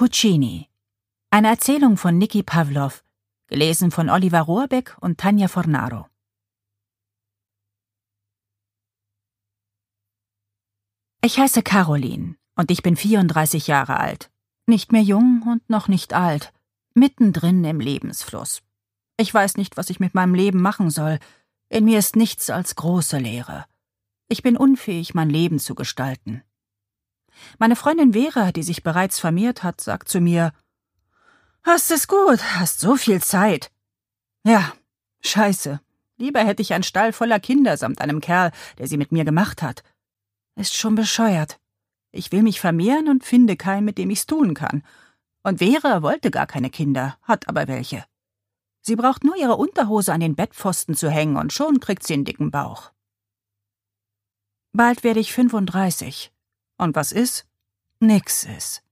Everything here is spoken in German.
Puccini. Eine Erzählung von Niki Pawlow, gelesen von Oliver Rohrbeck und Tanja Fornaro. Ich heiße Caroline und ich bin 34 Jahre alt. Nicht mehr jung und noch nicht alt. Mittendrin im Lebensfluss. Ich weiß nicht, was ich mit meinem Leben machen soll. In mir ist nichts als große Leere. Ich bin unfähig, mein Leben zu gestalten. Meine Freundin Vera, die sich bereits vermehrt hat, sagt zu mir: »Hast es gut, hast so viel Zeit.« Ja, scheiße. Lieber hätte ich einen Stall voller Kinder samt einem Kerl, der sie mit mir gemacht hat. Ist schon bescheuert. Ich will mich vermehren und finde keinen, mit dem ich's tun kann. Und Vera wollte gar keine Kinder, hat aber welche. Sie braucht nur ihre Unterhose an den Bettpfosten zu hängen und schon kriegt sie einen dicken Bauch. Bald werde ich 35. Und was ist? Nix ist.